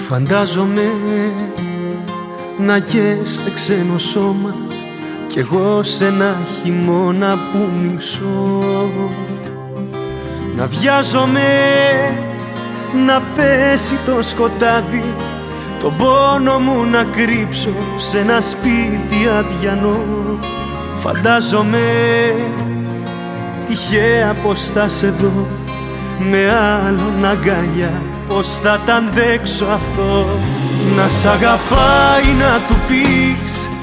Φαντάζομαι να καείς σε ξένο σώμα κι εγώ σε ένα χειμώνα που μισώ. Να βιάζομαι να πέσει το σκοτάδι, τον πόνο μου να κρύψω σε ένα σπίτι αδιανό. Φαντάζομαι τυχαία πως θα σε δω με άλλον αγκαλιά, πως θα τ' αντέξω αυτό. Να σ' αγαπάει να του πεις